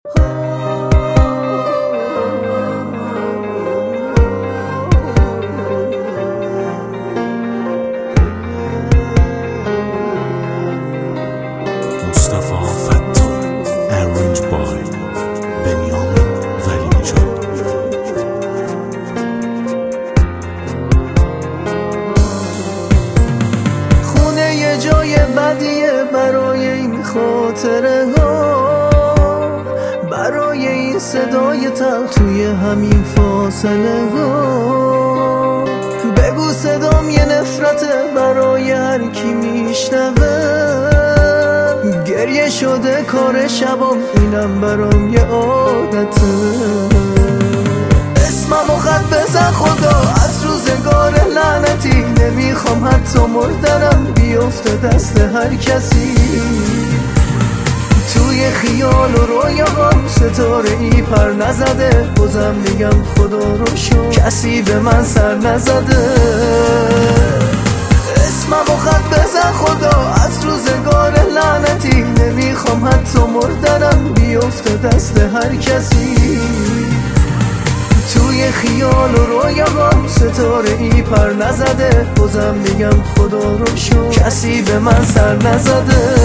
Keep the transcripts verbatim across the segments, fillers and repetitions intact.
جای بدیه برای این خاطره ها، برای این صدای تلخ توی همین فاصله ها. بگو صدام یه نفرته برای هر کی میشنوه، گریه شده کار شبام، اینم برام یه عادته. اسممو خط بزن خدا از روزگار لعنتی، نمیخوام حتی مردنم بیفته دست هر کسی. توی خیال و رویاهام ستاره ای پر نزده، بازم میگم خدا رو شکر کسی به من سر نزده. اسممو خط بزن خدا از روزگار لعنتی، نمیخوام حتی مردنم بیفته دست هر کسی. توی خیال و رویاهام ستاره ای پر نزده، بازم میگم خدا رو شکر کسی به من سر نزده.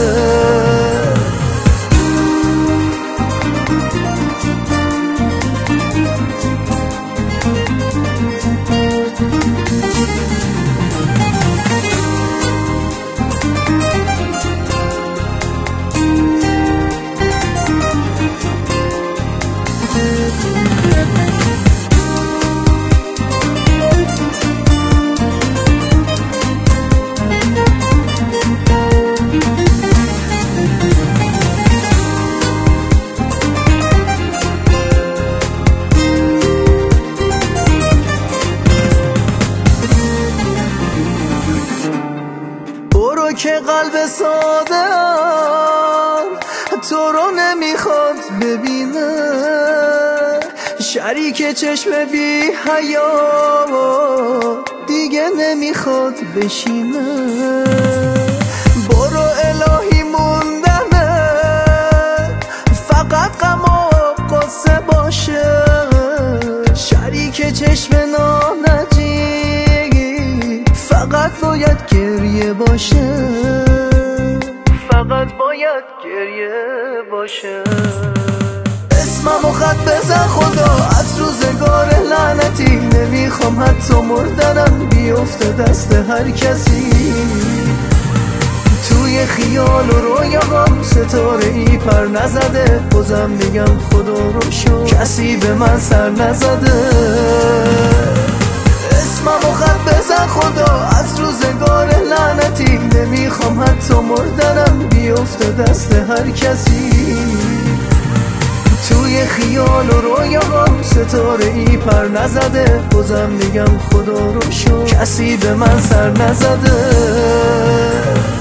که قلب ساده تو رو نمیخواد ببینه، شریک چشم بی حیا دیگه نمیخواد بشینه. برو الهی موندنه فقط غم و قصه باشه، شریک چشم نانجی فقط باید گریه باشه، فقط باید گریه باشه. اسممو خط بزن خدا از روزگار لعنتی، نمیخوام حتی مردنم بیفته دست هر کسی. توی خیال و رویاهام ستاره ای پر نزده، بازم میگم خدا رو شکر کسی به من سر نزده. اسممو خط بزن خدا از روزگار لعنتی، نمیخوام حتی مردنم بیفته دست هر کسی. توی خیال و رویاهام ستاره ای پر نزده، بازم میگم خدا رو شکر کسی به من سر نزده.